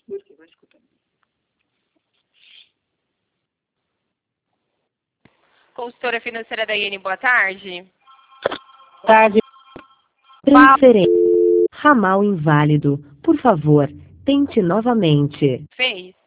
Consultora financeira da IN, boa tarde. Tarde. Transferência. Ramal inválido. Por favor, tente novamente. Fez.